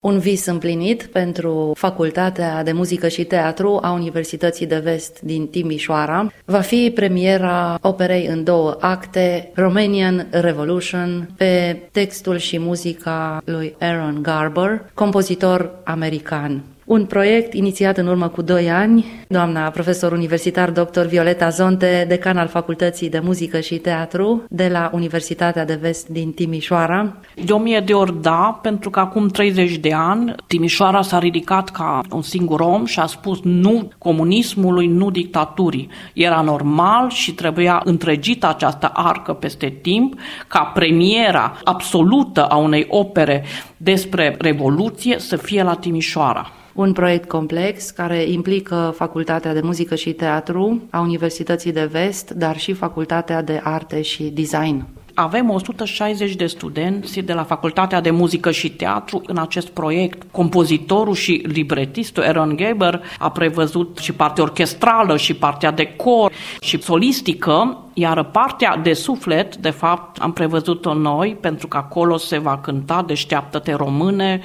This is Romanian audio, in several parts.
Un vis împlinit pentru Facultatea de Muzică și Teatru a Universității de Vest din Timișoara va fi premiera operei în 2 acte, Romanian Revolution, pe textul și muzica lui Aaron Garber, compozitor american. Un proiect inițiat în urmă cu 2 ani, doamna profesor universitar dr. Violeta Zonte, decan al Facultății de Muzică și Teatru de la Universitatea de Vest din Timișoara. De 1000 de ori da, pentru că acum 30 de ani Timișoara s-a ridicat ca un singur om și a spus nu comunismului, nu dictaturii. Era normal și trebuia întregită această arcă peste timp ca premiera absolută a unei opere despre Revoluție să fie la Timișoara. Un proiect complex care implică Facultatea de Muzică și Teatru a Universității de Vest, dar și Facultatea de Arte și Design. Avem 160 de studenți de la Facultatea de Muzică și Teatru în acest proiect. Compozitorul și libretistul Aaron Garber a prevăzut și partea orchestrală și partea de cor și solistică, iar partea de suflet, de fapt, am prevăzut-o noi, pentru că acolo se va cânta Deșteaptă-te române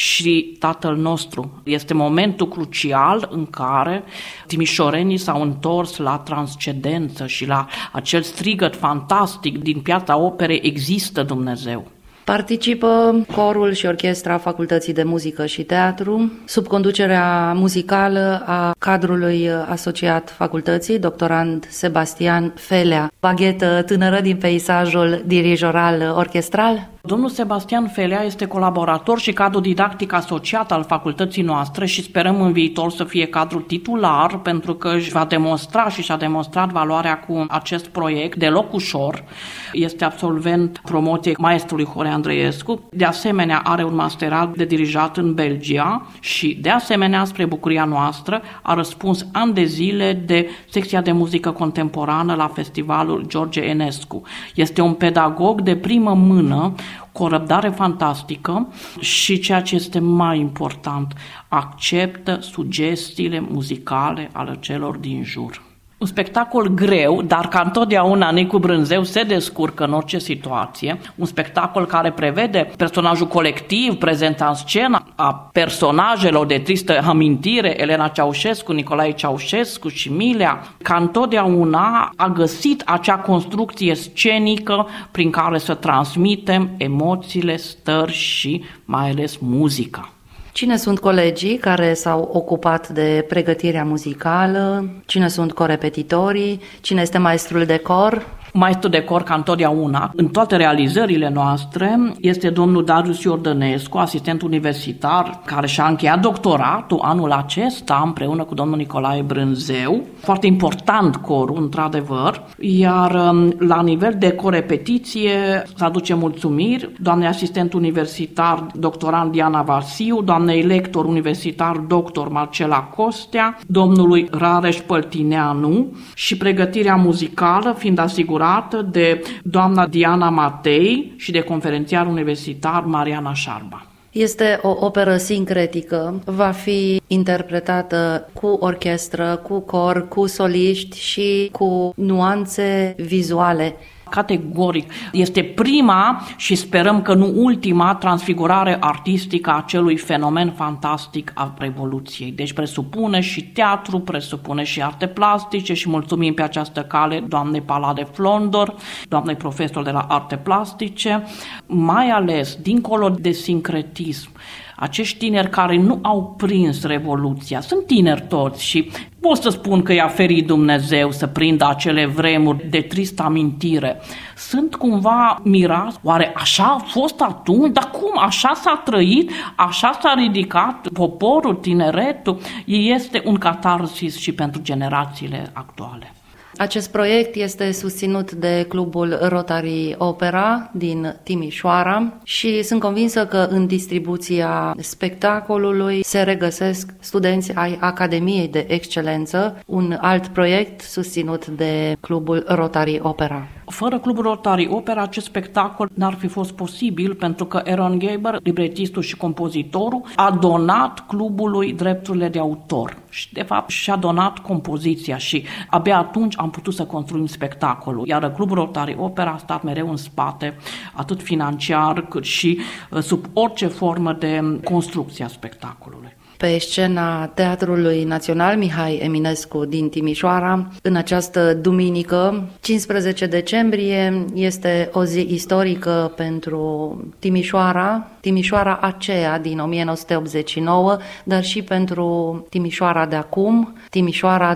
și Tatăl nostru. Este momentul crucial în care timișorenii s-au întors la transcendență și la acel strigăt fantastic din Piața Operei: există Dumnezeu. Participă corul și orchestra Facultății de Muzică și Teatru, sub conducerea muzicală a cadrului asociat facultății, doctorand Sebastian Felea, baghetă tânără din peisajul dirijoral orchestral. Domnul Sebastian Felea este colaborator și cadru didactic asociat al facultății noastre și sperăm în viitor să fie cadru titular, pentru că își va demonstra și și-a demonstrat valoarea cu acest proiect deloc ușor. Este absolvent promoției maestrului Horea Andreescu, de asemenea are un masterat de dirijat în Belgia și de asemenea, spre bucuria noastră, a răspuns ani de zile de secția de muzică contemporană la festivalul George Enescu. Este un pedagog de primă mână, cu o răbdare fantastică și, ceea ce este mai important, acceptă sugestiile muzicale ale celor din jur. Un spectacol greu, dar ca întotdeauna Nicu Brânzeu se descurcă în orice situație. Un spectacol care prevede personajul colectiv, prezența în scenă a personajelor de tristă amintire, Elena Ceaușescu, Nicolae Ceaușescu și Milea. Ca întotdeauna a găsit acea construcție scenică prin care să transmitem emoțiile, stări și mai ales muzica. Cine sunt colegii care s-au ocupat de pregătirea muzicală? Cine sunt corepetitorii? Cine este maestrul de cor? Maestru de cor, ca întotdeauna, în toate realizările noastre, este domnul Darius Iordănescu, asistent universitar, care și-a încheiat doctoratul anul acesta împreună cu domnul Nicolae Brânzeu. Foarte important corul, într-adevăr. Iar la nivel de corepetiție să aducem mulțumiri doamnei asistent universitar, doctorand Diana Vasiu, doamnei lector universitar, doctor Marcela Costea, domnului Rareș Păltineanu și pregătirea muzicală fiind asigurată de doamna Diana Matei și de conferențiar universitar Mariana Șarba. Este o operă sincretică, va fi interpretată cu orchestră, cu cor, cu soliști și cu nuanțe vizuale. Categoric. Este prima și sperăm că nu ultima transfigurare artistică a acelui fenomen fantastic al Revoluției. Deci presupune și teatru, presupune și arte plastice și mulțumim pe această cale doamnei Palade Flondor, doamnei profesor de la arte plastice, mai ales dincolo de sincretism. Acești tineri care nu au prins Revoluția, sunt tineri toți și pot să spun că i-a ferit Dumnezeu să prindă acele vremuri de tristă amintire. Sunt cumva mirați, oare așa a fost atunci? Dar cum? Așa s-a trăit? Așa s-a ridicat poporul, tineretul? Este un catarsis și pentru generațiile actuale. Acest proiect este susținut de Clubul Rotary Opera din Timișoara și sunt convinsă că în distribuția spectacolului se regăsesc studenți ai Academiei de Excelență, un alt proiect susținut de Clubul Rotary Opera. Fără Clubul Rotary Opera, acest spectacol n-ar fi fost posibil, pentru că Aaron Gaber, libretistul și compozitorul, a donat clubului drepturile de autor și, de fapt, și-a donat compoziția și abia atunci am putut să construim spectacolul. Iar Clubul Rotary Opera a stat mereu în spate, atât financiar cât și sub orice formă de construcție a spectacolului. Pe scena Teatrului Național Mihai Eminescu din Timișoara, în această duminică, 15 decembrie, este o zi istorică pentru Timișoara, Timișoara aceea din 1989, dar și pentru Timișoara de acum, Timișoara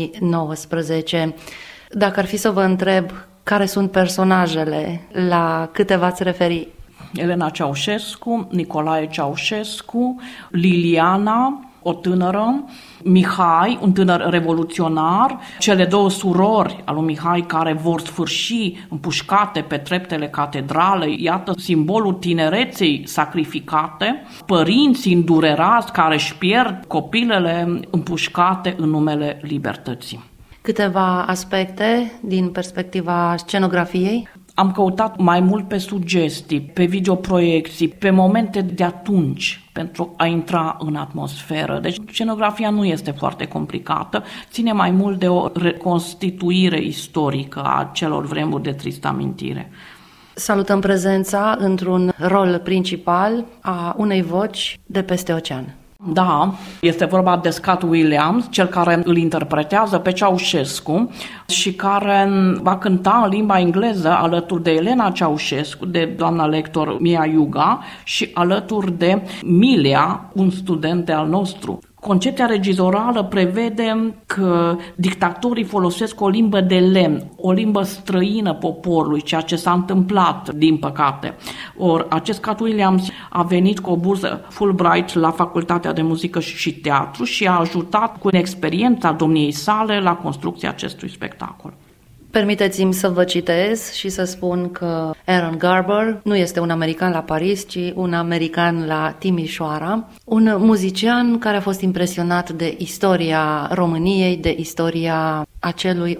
2019. Dacă ar fi să vă întreb care sunt personajele, la câte v-ați referi? Elena Ceaușescu, Nicolae Ceaușescu, Liliana, o tânără, Mihai, un tânăr revoluționar, cele două surori al lui Mihai care vor sfârși împușcate pe treptele catedralei, iată simbolul tinereței sacrificate, părinții îndurerați care își pierd copilele împușcate în numele libertății. Câteva aspecte din perspectiva scenografiei? Am căutat mai mult pe sugestii, pe videoproiecții, pe momente de atunci, pentru a intra în atmosferă. Deci scenografia nu este foarte complicată, ține mai mult de o reconstituire istorică a celor vremuri de tristă amintire. Salutăm prezența într-un rol principal a unei voci de peste ocean. Da, este vorba de Scott Williams, cel care îl interpretează pe Ceaușescu și care va cânta în limba engleză alături de Elena Ceaușescu, de doamna lector Mia Iuga și alături de Milia, un student al nostru. Concepția regizorală prevede că dictatorii folosesc o limbă de lemn, o limbă străină poporului, ceea ce s-a întâmplat, din păcate. Or, acest Scott Williams a venit cu o bursă Fulbright la Facultatea de Muzică și Teatru și a ajutat cu experiența domniei sale la construcția acestui spectacol. Permiteți-mi să vă citez și să spun că Aaron Garber nu este un american la Paris, ci un american la Timișoara, un muzician care a fost impresionat de istoria României, de istoria acelui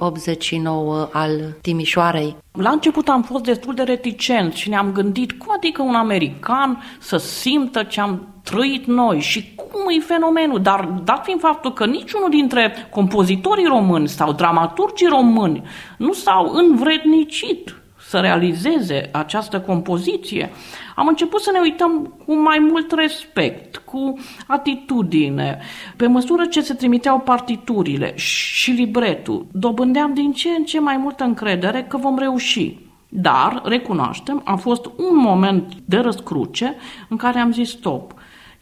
89 al Timișoarei. La început am fost destul de reticent și ne-am gândit cum adică un american să simtă ce am trăit noi și cum e fenomenul, dar dat fiind faptul că niciunul dintre compozitorii români sau dramaturgii români nu s-au învrednicit să realizeze această compoziție, am început să ne uităm cu mai mult respect, cu atitudine. Pe măsură ce se trimiteau partiturile și libretul, dobândeam din ce în ce mai multă încredere că vom reuși. Dar, recunoaștem, a fost un moment de răscruce în care am zis stop.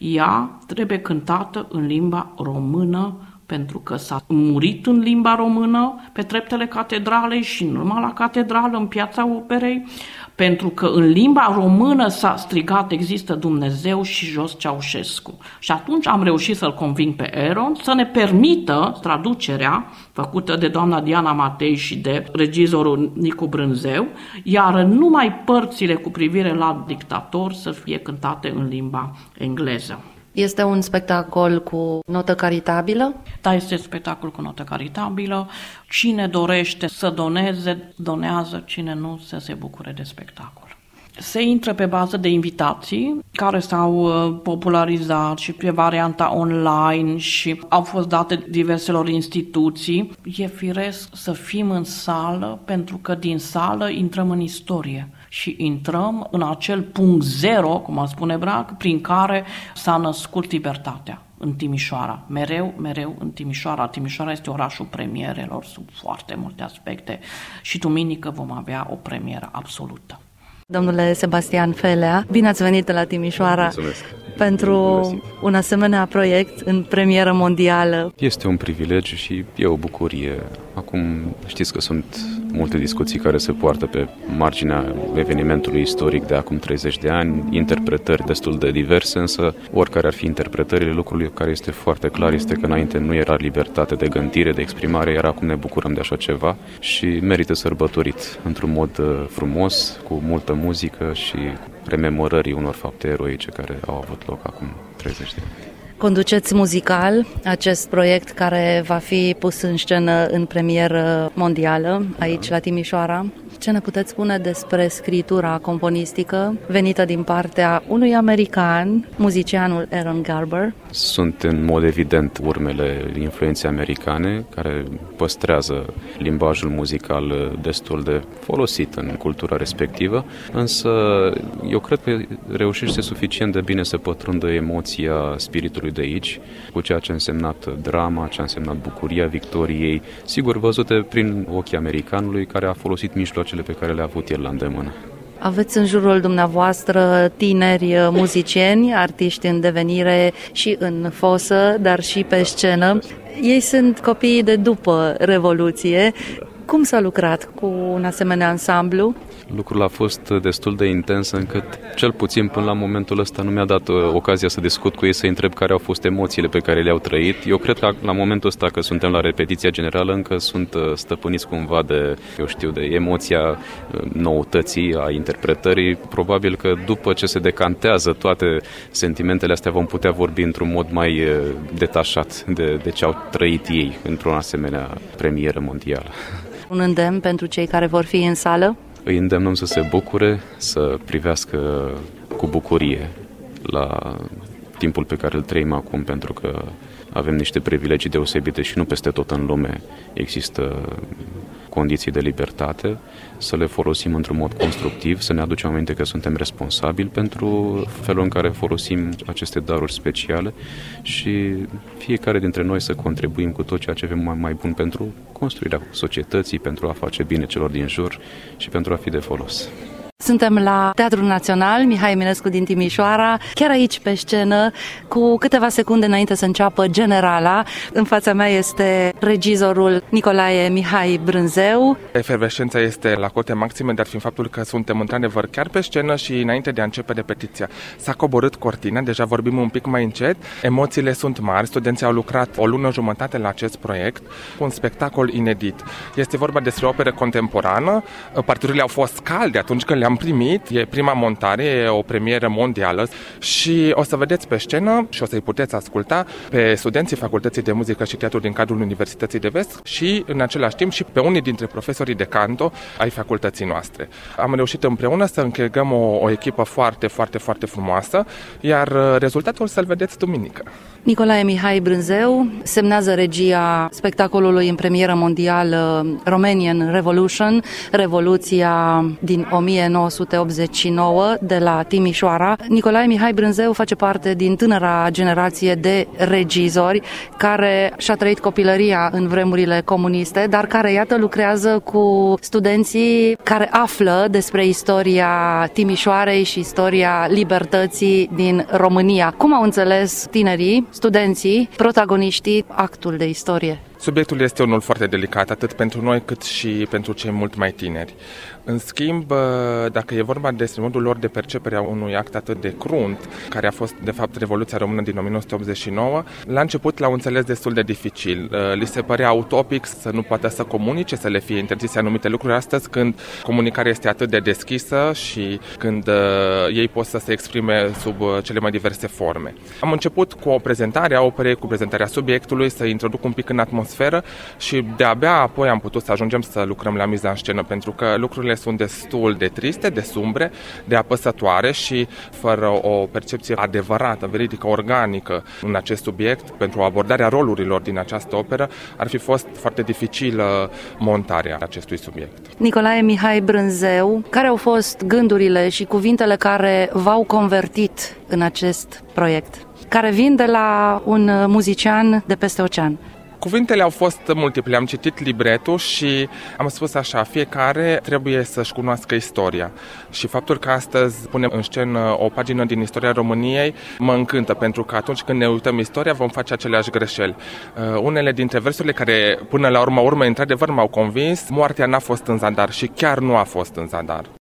Ea trebuie cântată în limba română, pentru că s-a murit în limba română pe treptele catedralei și nu numai la catedrală, în Piața Operei, pentru că în limba română s-a strigat există Dumnezeu și jos Ceaușescu. Și atunci am reușit să-l conving pe Aaron să ne permită traducerea făcută de doamna Diana Matei și de regizorul Nicu Brânzeu, iar numai părțile cu privire la dictator să fie cântate în limba engleză. Este un spectacol cu notă caritabilă? Da, este un spectacol cu notă caritabilă. Cine dorește să doneze, donează, cine nu, să se bucure de spectacol. Se intră pe bază de invitații care s-au popularizat și pe varianta online și au fost date diverselor instituții. E firesc să fim în sală pentru că din sală intrăm în istorie și intrăm în acel punct zero, cum ar spune Brac, prin care s-a născut libertatea în Timișoara. Mereu în Timișoara. Timișoara este orașul premierelor sub foarte multe aspecte și duminică vom avea o premieră absolută. Domnule Sebastian Felea, bine ați venit la Timișoara. Mulțumesc. Pentru un asemenea proiect în premieră mondială. Este un privilegiu și e o bucurie. Acum știți că sunt multe discuții care se poartă pe marginea evenimentului istoric de acum 30 de ani, interpretări destul de diverse, însă oricare ar fi interpretările, lucrul care este foarte clar este că înainte nu era libertate de gândire, de exprimare, iar acum ne bucurăm de așa ceva și merită sărbătorit într-un mod frumos, cu multă muzică și rememorării unor fapte eroice care au avut loc acum 30 de ani. Conduceți muzical acest proiect care va fi pus în scenă în premieră mondială aici la Timișoara. Ce ne puteți spune despre scritura componistică venită din partea unui american, muzicianul Aaron Garber? Sunt în mod evident urmele influenței americane, care păstrează limbajul muzical destul de folosit în cultura respectivă, însă eu cred că reușește suficient de bine să pătrundă emoția spiritului de aici, cu ceea ce a însemnat drama, ce a însemnat bucuria victoriei, sigur văzute prin ochii americanului, care a folosit mijloacele pe care le-a avut el la îndemână. Aveți în jurul dumneavoastră tineri muzicieni, artiști în devenire și în fosă, dar și pe scenă. Ei sunt copiii de după Revoluție. Cum s-a lucrat cu un asemenea ansamblu? Lucrul a fost destul de intens încât, cel puțin până la momentul ăsta, nu mi-a dat ocazia să discut cu ei, să-i întreb care au fost emoțiile pe care le-au trăit. Eu cred că la momentul ăsta, că suntem la repetiția generală, încă sunt stăpâniți cumva de emoția noutății, a interpretării. Probabil că după ce se decantează toate sentimentele astea, vom putea vorbi într-un mod mai detașat de ce au trăit ei într-o asemenea premieră mondială. Un îndemn pentru cei care vor fi în sală? Îi îndemnăm să se bucure, să privească cu bucurie la timpul pe care îl trăim acum, pentru că avem niște privilegii deosebite și nu peste tot în lume există condiții de libertate, să le folosim într-un mod constructiv, să ne aducem aminte că suntem responsabili pentru felul în care folosim aceste daruri speciale și fiecare dintre noi să contribuim cu tot ceea ce avem mai bun pentru construirea societății, pentru a face bine celor din jur și pentru a fi de folos. Suntem la Teatrul Național, Mihai Eminescu din Timișoara, chiar aici pe scenă, cu câteva secunde înainte să înceapă Generala. În fața mea este regizorul Nicolae Mihai Brânzeu. Efervescența este la cote maxime, dar fiind faptul că suntem într-adevăr chiar pe scenă și înainte de a începe repetiția s-a coborât cortina, deja vorbim un pic mai încet, emoțiile sunt mari, studenții au lucrat o lună jumătate la acest proiect, un spectacol inedit. Este vorba despre o operă contemporană, partiturile au fost calde atunci când le-am primit, e prima montare, e o premieră mondială și o să vedeți pe scenă și o să-i puteți asculta pe studenții Facultății de Muzică și Teatru din cadrul Universității de Vest și în același timp și pe unii dintre profesorii de canto ai facultății noastre. Am reușit împreună să închegăm o echipă foarte, foarte, foarte frumoasă, iar rezultatul să-l vedeți duminică. Nicolae Mihai Brânzeu semnează regia spectacolului în premieră mondială Romanian Revolution, Revoluția din 1989 de la Timișoara. Nicolae Mihai Brânzeu face parte din tânăra generație de regizori care și-a trăit copilăria în vremurile comuniste, dar care, iată, lucrează cu studenții care află despre istoria Timișoarei și istoria libertății din România. Cum au înțeles tinerii, studenții, protagoniștii, actul de istorie? Subiectul este unul foarte delicat, atât pentru noi cât și pentru cei mult mai tineri. În schimb, dacă e vorba despre modul lor de percepere a unui act atât de crunt, care a fost, de fapt, Revoluția Română din 1989, la început l-au înțeles destul de dificil. Li se părea utopic să nu poată să comunice, să le fie interzise anumite lucruri astăzi, când comunicarea este atât de deschisă și când ei pot să se exprime sub cele mai diverse forme. Am început cu o prezentare a operei, cu prezentarea subiectului, să introduc un pic în atmosferă și de-abia apoi am putut să ajungem să lucrăm la miza în scenă, pentru că lucrurile sunt destul de triste, de sumbre, de apăsătoare și fără o percepție adevărată, veridică, organică în acest subiect, pentru abordarea rolurilor din această operă, ar fi fost foarte dificilă montarea acestui subiect. Nicolae Mihai Brânzeu, care au fost gândurile și cuvintele care v-au convertit în acest proiect, care vin de la un muzician de peste ocean? Cuvintele au fost multiple, am citit libretul și am spus așa, fiecare trebuie să-și cunoască istoria. Și faptul că astăzi punem în scenă o pagină din istoria României mă încântă, pentru că atunci când ne uităm istoria vom face aceleași greșeli. Unele dintre versurile care până la urmă într-adevăr m-au convins, moartea n-a fost în zadar și chiar nu a fost în zadar.